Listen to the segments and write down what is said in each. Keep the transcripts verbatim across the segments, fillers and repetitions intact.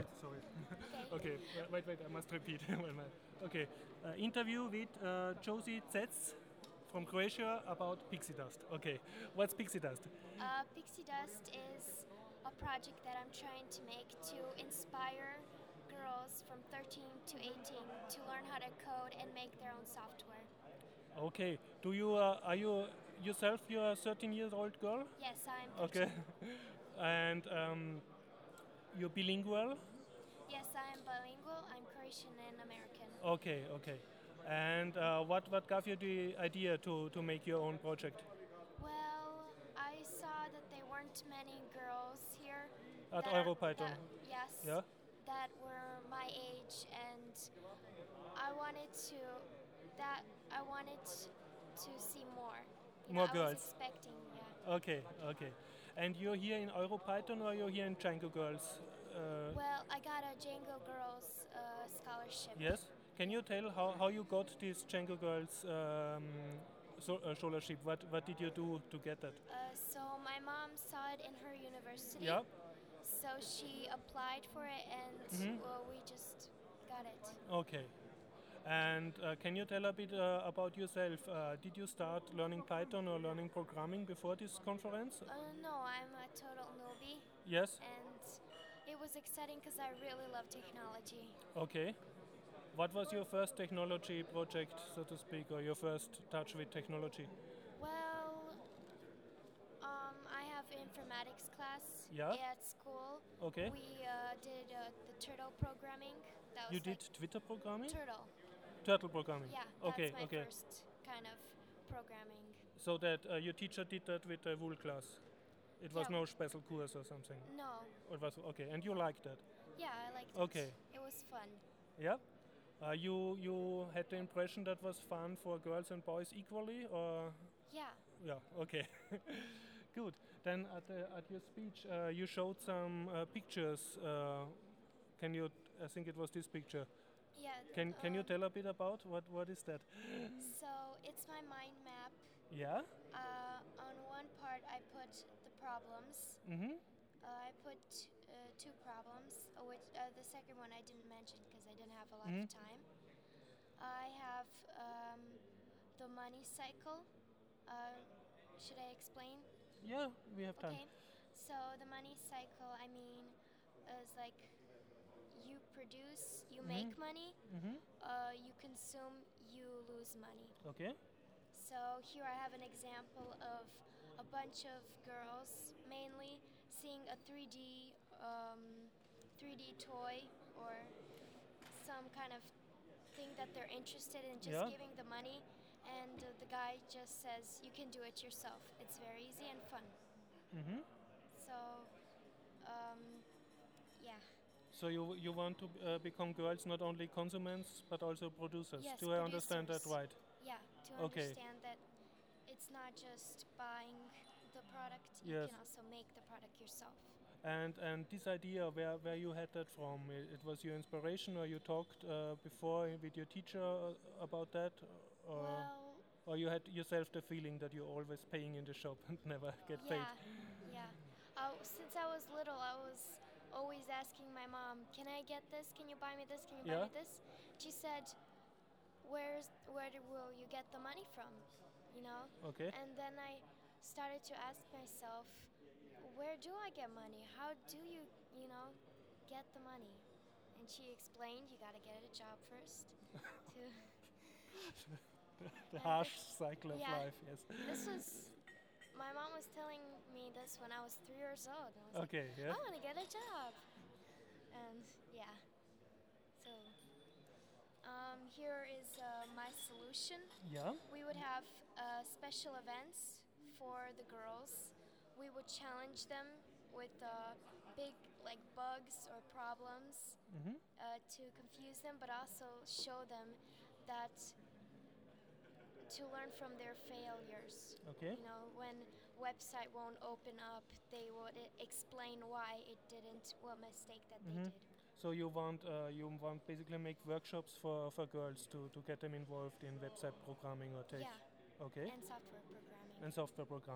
Sorry. Okay. Okay, uh, wait, wait, I must repeat. Okay, uh, interview with uh, Josie Zetz from Croatia about pixie dust. Okay, what's pixie dust? Uh, Pixie Dust is a project that I'm trying to make to inspire girls from thirteen to eighteen to learn how to code and make their own software. Okay, do you uh, are you yourself you're a thirteen years old girl? Yes, I'm Okay, thirteen. and um, you're bilingual. Yes, I am bilingual. I'm Croatian and American. Okay, okay. And uh, what what gave you the idea to to make your own project Well, I saw that there weren't many girls here at that are EuroPython? that yes Yeah, that were my age, and I wanted to that I wanted to see more. You know, more I was girls. expecting, yeah. Okay, okay. And you're here in EuroPython or you're here in Django Girls? Uh, Well, I got a Django Girls uh, scholarship. yes. Can Yeah. you tell how, how you got this Django Girls um, so, uh, scholarship? What what did you do to get that? Uh, so my mom saw it in her university, Yeah. so she applied for it, and Hmm. well, we just got it. Okay. And uh, can you tell a bit uh, about yourself? Uh, did you start learning Python or learning programming before this conference? Uh, no, I'm a total newbie, Yes. and it was exciting because I really love technology. Okay. What was your first technology project, so to speak, or your first touch with technology? Well, um, I have informatics class Yeah. at school. Okay. We uh, did uh, the turtle programming. That was You did like Twitter programming? turtle. Turtle programming. Yeah, Okay, that's my okay. first kind of programming. So that uh, your teacher did that with the Wool class. It was Yeah. no special course or something. No. Or it was okay, and you liked that. Yeah, I liked Okay. it. It was fun. Yeah. Uh, you you had the impression that was fun for girls and boys equally, or Yeah. yeah, okay. Good. Then at the, at your speech, uh, you showed some uh, pictures. Uh, can you? I think it was this picture. Yeah. Can Can you um, tell a bit about what what is that? So it's my mind map. Yeah. Uh, on one part, I put the problems. Mhm. Uh, I put uh, two problems, uh, which uh, the second one I didn't mention because I didn't have a lot Mhm. of time. I have um, the money cycle. Uh, should I explain? Yeah, we have time. Okay. So the money cycle, I mean, is like you produce, you make money, Mhm. uh, you consume, you lose money. Okay. So here I have an example of a bunch of girls, mainly seeing a three D um, three D toy or some kind of thing that they're interested in, just Yeah. giving the money, and uh, the guy just says you can do it yourself. It's very easy and fun. Mhm. So um, yeah. So you you want to uh, become girls not only consumers but also producers. Yes, Do I understand that producers. right? Yeah, to Okay. understand that it's not just buying the product, you Yes. can also make the product yourself. And and this idea, where where you had that from? It, it was your inspiration, or you talked uh, before with your teacher uh, about that, or Well, or you had yourself the feeling that you're always paying in the shop and never get paid. yeah, yeah. Uh, since I was little, I was always asking my mom, "Can I get this? Can you buy me this? Can you buy Yeah. me this?" She said, "Where's where do, will you get the money from?" You know. Okay. And then I started to ask myself, "Where do I get money? How do you, you know, get the money?" And she explained, "You gotta get a job first." To The and harsh this, cycle of yeah, life. Yes. this was my mom was telling me this when I was three years old. I was Okay. like, Yeah. I want to get a job, and yeah. So um, here is uh, my solution. Yeah. We would have uh, special events for the girls. We would challenge them with uh, big like bugs or problems Mhm. uh, to confuse them, but also show them that to learn from their failures. Okay. You know, when website won't open up, they would e- explain why it didn't, what mistake that they Mhm. did. So you want uh, you want basically make workshops for, for girls to, to get them involved in website programming or tech. Yeah, Okay. and software programming. And software programming.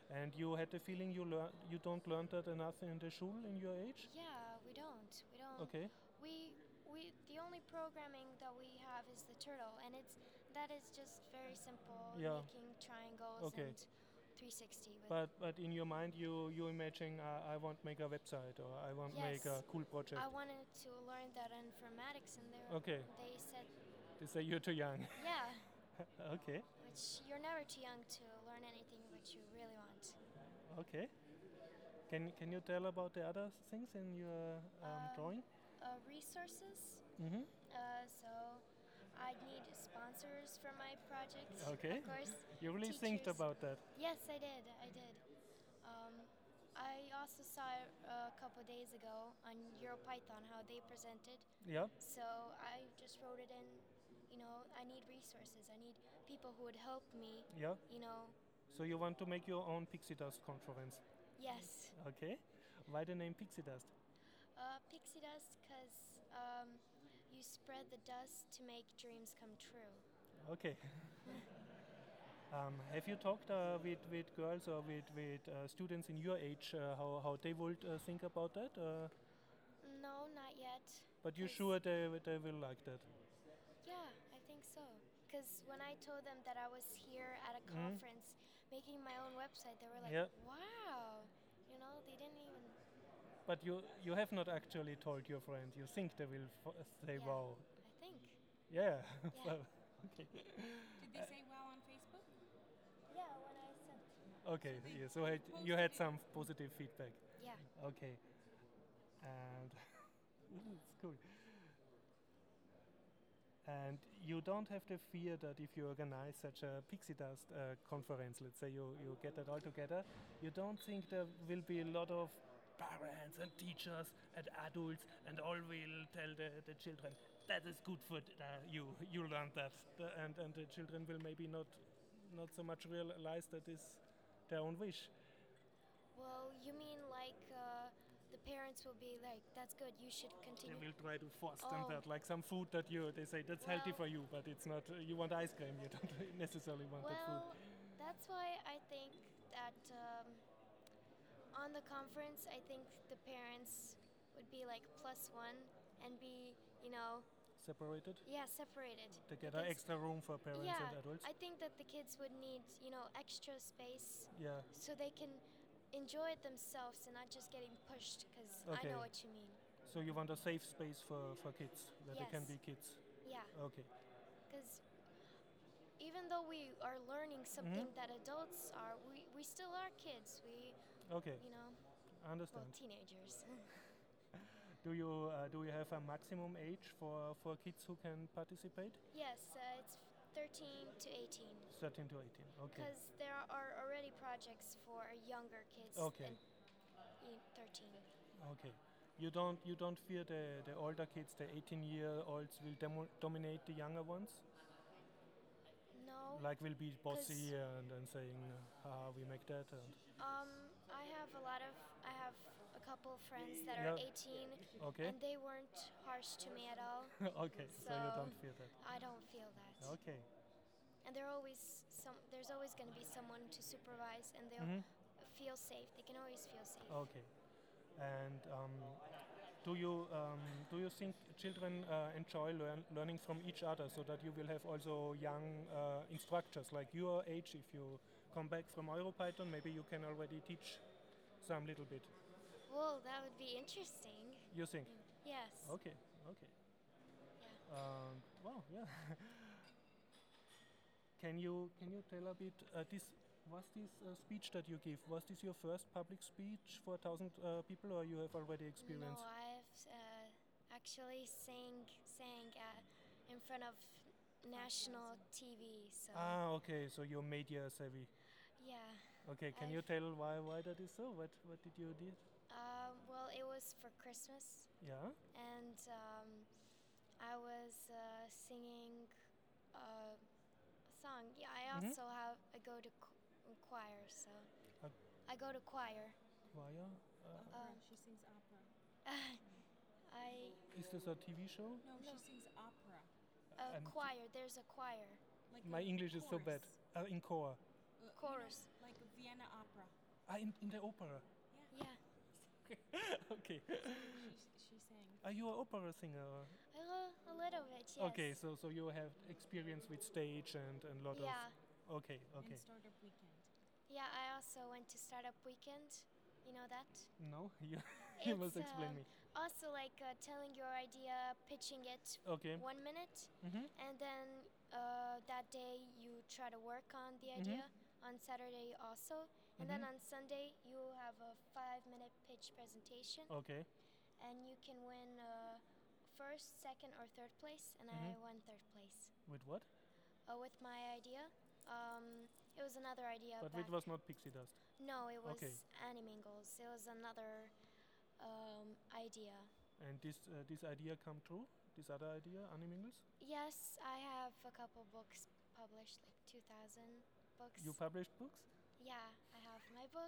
And you had the feeling you learn you don't learn that enough in the school in your age? Yeah, we don't. We don't. Okay. We we the only programming that we have is the turtle, and it's that is just very simple, Yeah. making triangles Okay. and three sixty with. But but in your mind you you imagine uh, I want make a website or I want make Yes. a cool project. I wanted to learn that informatics, and they Okay. they said, They say you're too young. yeah, Okay. which you're never too young to learn anything which you really want. Okay. Can can you tell about the other things in your um, Um, drawing? Uh, resources. Mm-hmm. Uh, so I need sponsors for my project. Okay. Of course. You really think teachers. about that. Yes, I did. I did. Um, I also saw it a couple days ago on EuroPython how they presented. Yeah. So I just wrote it in. You know, I need resources. I need people who would help me. Yeah. You know. So you want to make your own Pixie Dust conference. Yes. Okay. Why the name Pixie Dust? Uh, pixie dust, because um, you spread the dust to make dreams come true. Okay. um, have you talked uh, with, with girls or with, with uh, students in your age uh, how, how they would uh, think about that? Uh, No, not yet. but you 'cause- sure they, they will like that? Yeah, I think so. Because when I told them that I was here at a Mhm. conference making my own website, they were like, Yeah. wow. You know, they didn't even. But you you have not actually told your friend. You think they will f- say Yeah. wow. I think. Yeah. Yeah. So, okay. Did they say wow on Facebook? Yeah, when I sent. Okay. they- Yeah. So they had, you posted had it. some positive feedback. Yeah. Okay. And it's cool. And you don't have the fear that if you organize such a Pixie Dust uh, conference, let's say you, you get that all together, you don't think there will be a lot of parents and teachers and adults and all will tell the, the children, that is good for th- uh, you, you learned that. The, and, and the children will maybe not, not so much realize that is their own wish. Well, you mean like uh, the parents will be like, that's good, you should They continue. will try to force them Oh. that, like some food that you, they say that's healthy Well- for you, but it's not, uh, you want ice cream, you don't necessarily want that food. Well, that's why I think that um, on the conference, I think the parents would be like plus one and be, you know, Separated? yeah, separated. To get Because- an extra room for parents yeah, and adults? I think that the kids would need, you know, extra space Yeah, so they can enjoy it themselves and not just getting pushed. Because I Okay. know what you mean. so you want a safe space for, for kids, where they can Yes. be kids. Yeah, Okay, because even though we are learning something that adults are, we, we still are kids. We, okay, you know, I understand. well, teenagers. Do you uh, do you have a maximum age for, for kids who can participate? Yes, uh, it's thirteen to eighteen. thirteen to eighteen, okay. Because there are already projects for younger kids. Okay. And e- thirteen. Okay. You don't you don't fear the, the older kids, the eighteen year olds will demo- dominate the younger ones? No. Like will be bossy and, and saying, ah, we make that. And Um, I have a lot of. I have a couple of friends that are Yeah. eighteen, okay, and they weren't harsh to me at all. okay. So, you So- don't fear that. I don't feel that. Okay. And there always some. There's always going to be someone to supervise, and they'll Mhm. feel safe. They can always feel safe. Okay. And um, do you um, do you think children uh, enjoy learn, learning from each other, so that you will have also young uh, instructors like your age? If you come back from EuroPython, maybe you can already teach some little bit. Well, that would be interesting. You think? Yes. Okay. Okay. Yeah. Um, wow. Yeah. Can you can you tell a bit? Uh, this was this uh, speech that you give. Was this your first public speech for a thousand uh, people, or you have already experienced? No, I've uh, actually sang sang uh, in front of national T V. So Ah, okay. So you're media savvy. yeah. Okay. Can you I've- tell why why that is so? What what did you did? Um, well, it was for Christmas, Yeah. and um, I was uh, singing a song. Yeah, I Mhm. also have I go to qu- choir, so Uh, I go to choir. Choir. Uh, Opera. Um, She sings opera. I is this a T V show? No, No. she sings opera. a And- choir. There's a choir. Like My a English is so bad. chorus. Uh, in core. Uh, you know, Chorus. like a Vienna opera. Ah, in, in the opera. Yeah. Yeah. Okay. She's, she sang. Are you an opera singer? Or? A, li- a little bit, yes. Okay, so so you have experience with stage and and lot Yeah. of. Okay, okay. And Startup Weekend. Yeah, I also went to Startup Weekend. You know that? No, you you must It's explain um, me. also like uh, telling your idea, pitching it Okay. one minute, Mhm. and then uh, that day you try to work on the Mhm. idea. On Saturday also, and then Mhm. on Sunday you have a five-minute pitch presentation, Okay. and you can win uh, first, second, or third place. And I Mhm. won third place With what? uh, with my idea. Um, it was another idea But back. it was not pixie dust. No, it was Okay. Animingles. It was another um, idea. And this uh, this idea come true? This other idea, Animingles? Yes, I have a couple books published, like two thousand books. You published books? Yeah, I have my book.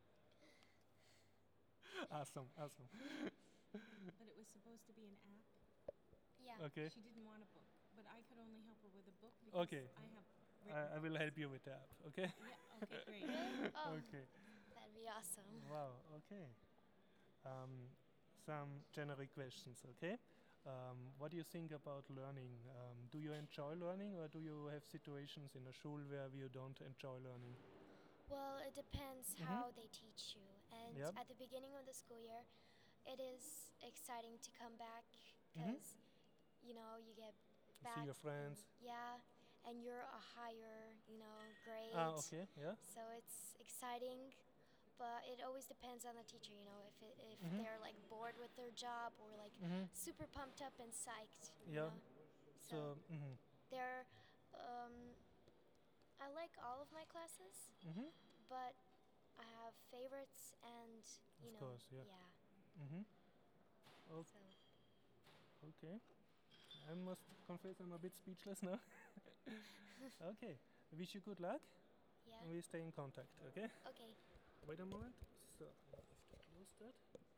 Awesome, awesome. But it was supposed to be an app. Yeah. Okay. She didn't want a book, but I could only help her with a book because Okay. I have written I, I will books. help you with the app, okay? Yeah, okay, great. Really? Oh, Okay. that'd be awesome. Wow, okay. Um, some generic questions, okay? Um, what do you think about learning? Um, do you enjoy learning, or do you have situations in a school where you don't enjoy learning? Well, it depends Mhm. how they teach you. And Yep. at the beginning of the school year, it is exciting to come back Mhm. because, you know, you get You back. see your friends. Yeah, and you're a higher, you know, grade. Ah, okay, yeah. So it's exciting, but it always depends on the teacher, you know, if it, if Mhm. they're like bored with their job or like Mhm. super pumped up and psyched. You Yeah. know? So, mhm. they're um, I like all of my classes, Mhm. but I have favorites and you Of know, course, yeah. yeah. Mhm. O- So Okay. I must confess I'm a bit speechless now. Okay. I wish you good luck, yeah. and we stay in contact, okay? Okay. Wait a moment. So, I have to close that.